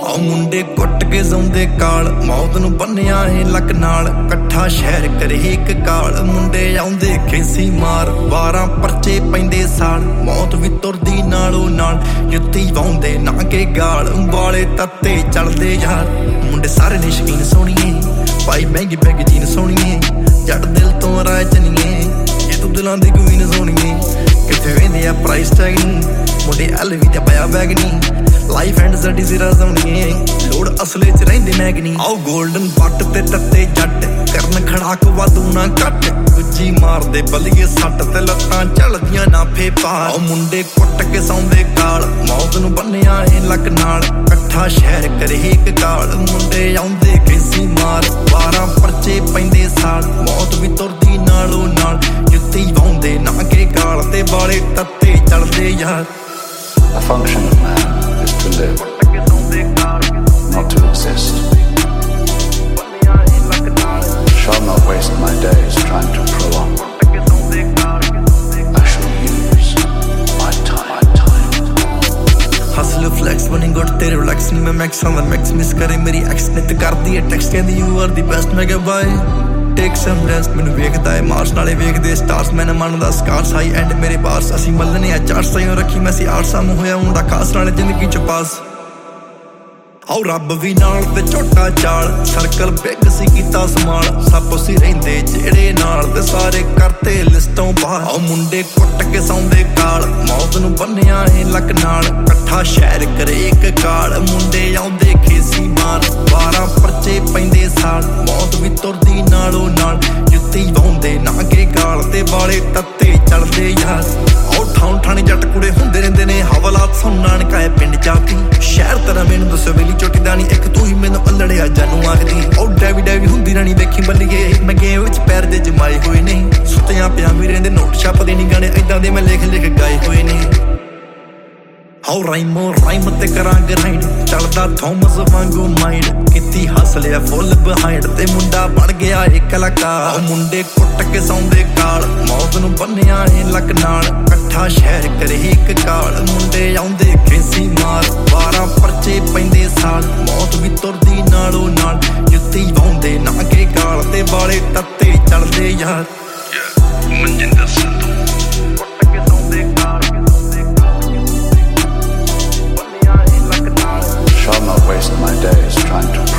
ਮੁੰਡੇ ਕੁੱਟ ਕੇ ਸੌਂਦੇ ਕਾਲ ਮੌਤ ਨੂੰ ਬੰਨਿਆ ਏ ਲੱਕ ਨਾਲ ਇਕੱਠਾ ਸ਼ਹਿਰ ਕਰੇ ਇੱਕ ਕਾਲ ਮੁੰਡੇ ਆਉਂਦੇ ਖੇਸੀ ਮਾਰ 12 ਪਰਚੇ ਪੈਂਦੇ ਸਾਲ ਮੌਤ ਵੀ ਤੁਰਦੀ ਨਾਲੋਂ ਨਾਲ ਜੁੱਤੀ ਵਾਉਂਦੇ ਨਾ ਕੇ ਗਾਲ ਵਾਲੇ ਤੱਤੇ ਚਲਦੇ ਯਾਰ ਮੁੰਡੇ ਸਾਰੇ ਨੇ ਸ਼ਕੀਨ ਸੋਹਣੀਏ ਪਾਈ ਮਹਿੰਗੀ ਬੈਗ ਜੀਨ ਸੋਹਣੀਏ ਜੱਟ ਦਿਲ ਤੋਂ ਰਾਹ ਚਨੀਏ ਇਹ ਤੂੰ ਦਿਲਾਂ ਦੀ ਕੁਈਨ ਸੋਹਣੀਏ ਕਿੱਥੇ ਵੇਂਦੇ ਆ ਪ੍ਰਾਈਸ ਟੈਗ ਨੂੰ ਮੁੰਡੇ ਐਲਵੀ ਤੇ ਪਾਇਆ ਬੈਗ ਨਹੀਂ ਲਾਈਫ ਐਂਡ ਸਾਡੀ ਜ਼ਰਾ ਸੋਹਣੀਏ ਲੋੜ ਅਸਲੇ ਚ ਰਹਿੰਦੇ ਮੈਗਨੀ ਆਓ ਗੋਲਡਨ ਬੱਟ ਤੇ ਤੱਤੇ ਜੱਟ ਕਰਨ ਖੜਾਕ ਵਾਧੂ ਨਾ ਘੱਟ ਗੁੱਜੀ ਮਾਰਦੇ ਬਲੀਏ ਸੱਟ ਤੇ ਲੱਤਾਂ ਚੱਲਦੀਆਂ ਨਾ ਫੇਪਾ ਆਓ ਮੁੰਡੇ ਕੁੱਟ ਕੇ ਸੌਂਦੇ ਕਾਲ ਮੌਤ ਨੂੰ ਬੰਨਿਆ ਏ ਲੱਕ ਨਾਲ ਇਕੱਠਾ ਸ਼ਹਿਰ ਕਰੇ ਇੱਕ ਕਾਲ ਮੁੰਡੇ ਆਉਂਦੇ ਖੇਸੀ ਮਾਰ 12 ਪਰਚੇ ਪੈਂਦੇ ਸਾਲ ਮੌਤ ਵੀ ਤੁਰਦੀ ਨਾਲੋਂ ਨਾਲ ਜੁੱਤੀ ਵਾਉਂਦੇ ਨਾ ਕੇ ਗਾਲ ਤੇ ਵਾਲੇ ਤੱਤੇ ਚਲਦੇ ਯਾਰ The function of man is to live, not to exist. Shall not waste my days trying to prolong. I shall use my time. Hustle flex winning good तेरे relax नहीं मैं max on the max miss करे मेरी ex ने तो कर दी है text कहती you are the best मैं क्या bye Take some rest ਮੈਨੂੰ ਵੇਖਦਾ ਏ ਮਾਰਸ ਨਾਲੇ ਵੇਖਦੇ ਸਟਾਰਸ ਮੈਂ ਨਾ ਮੰਨਦਾ ਸਕਾਰਸ ਹਾਈ ਐਂਡ ਮੇਰੇ ਬਾਰਸ ਅਸੀਂ ਮੱਲਨੇ ਆ ਚਾਰ ਸਾਈਓ ਰੱਖੀ ਮੈਂ ਸੀ ਆਰਸਾ ਨੂੰ ਹੋਇਆ ਹੁੰਦਾ ਖਾਸ ਨਾਲੇ ਜ਼ਿੰਦਗੀ ਚ ਪਾਸ ਆਓ ਰੱਬ ਵੀ ਨਾਲ ਤੇ ਛੋਟਾ ਚਾਲ ਸਰਕਲ ਬਿੱਗ ਸੀ ਕੀਤਾ ਸਮਾਲ ਸਭ ਸੀ ਰਹਿੰਦੇ ਜਿਹੜੇ ਨਾਲ ਤੇ ਸਾਰੇ ਕਰਤੇ ਲਿਸਟੋਂ ਬਾਹਰ ਆਓ ਮੁੰਡੇ ਕੁੱਟ ਕੇ ਸੌਂਦੇ ਕਾਲ ਮੌਤ ਨੂੰ ਬੰਨਿਆ ਏ ਲੱਕ ਨਾਲ ਇਕੱਠਾ ਸ਼ਹਿਰ ਕਰੇ ਇੱਕ ਕਾਲ ਮੁੰਡੇ ਆਉਂਦੇ ਖੇਸੀ ਮਾਰ 12 ਪਰਚੇ ਪੈਂਦੇ ਸਾਲ ਮੌਤ ਵੀ ਤੁਰਦੀ ਨਾਲੋਂ ਨਾਲ ਜੁੱਤੀ ਵਾਉਂਦੇ ਨਾ ਕੇ ਗਾਲ ਤੇ ਵਾਲੇ ਤੱਤੇ ਚਲਦੇ ਯਾਰ ਆਓ ਠਾਉਂ ਠਾਣੇ ਜੱਟ ਕੁੜੇ ਹੁੰਦੇ ਰਹਿੰਦੇ ਨੇ ਹਵਾਲਾਤ ਸੁਣਨਾ ਨਕਾਏ ਪਿੰਡ ਚਾਪੀ ਸ਼ਹਿਰ ਤਰ੍ਹਾਂ ਮੈਨੂੰ ਦੱਸੋ ਵੇਲੀ ਚੋਟੀ ਦਾਣੀ ਇੱਕ ਤੂੰ ਹੀ ਮੈਨੂੰ ਅਲੜਿਆ ਜਾਨੂੰ ਆਖਦੀ ਉਹ ਡੈਵੀ ਡੈਵੀ ਹੁੰਦੀ ਰਾਣੀ ਵੇਖੀ ਬੱਲੀਏ ਮੈਂ ਗੇਮ ਵਿੱਚ ਪੈਰ ਦੇ ਜਮਾਏ ਹੋਏ ਨੇ ਸੁੱਤਿਆਂ ਪਿਆ ਮੇਰੇ ਦੇ ਨੋਟ ਛਾਪਦੇ ਨਹੀਂ ਗਾਣੇ ਏਦਾਂ ਦੇ ਮੈਂ ਲਿਖ ਲਿਖ ਗਾਏ ਹੋਏ ਨੇ ਹਾਉ ਰਾਈਮ ਤੇ ਕਰਾਂ ਗਰਾਈਂਡ ਚੱਲਦਾ ਥੋਮਸ ਵਾਂਗੂ ਮਾਈਂਡ ਕਿੱਤੀ ਹੱਸ ਲਿਆ ਫੁੱਲ ਬਿਹਾਈਂਡ ਤੇ ਮੁੰਡਾ ਬਣ ਗਿਆ ਇੱਕ ਕਲਾਕਾਰ ਮੁੰਡੇ ਕੁੱਟ ਕੇ ਸੌਂਦੇ ਕਾਲ ਮੌਤ ਨੂੰ ਬੰਨਿਆ ਏ ਲੱਕ ਨਾਲ ਇਕੱਠਾ ਸ਼ਹਿਰ ਕਰੇ ਇੱਕ ਕਾਲ ਮੁੰਡੇ ਆਉਂਦੇ ਖੇਸੀ ਮਾਰ 12 ਪਰਚੇ ਪੈਂਦੇ ਸਾਲ ਮੌਤ ਵੀ ਤੁਰਦੀ ਨਾਲੋਂ ਨਾਲ ਜੁੱਤੀ ਵਾਉਂਦੇ ਨਾ ਕੇ ਗਾਲ ਤੇ ਵਾਲੇ ਤੱਤੇ ਚਲਦੇ ਯਾਰ ਮਨਜਿੰਦਰ ਸੰਧੂ ਕੁੱਟ ਕੇ ਸੌਂਦੇ ਕਾਲ Shall not waste my days trying to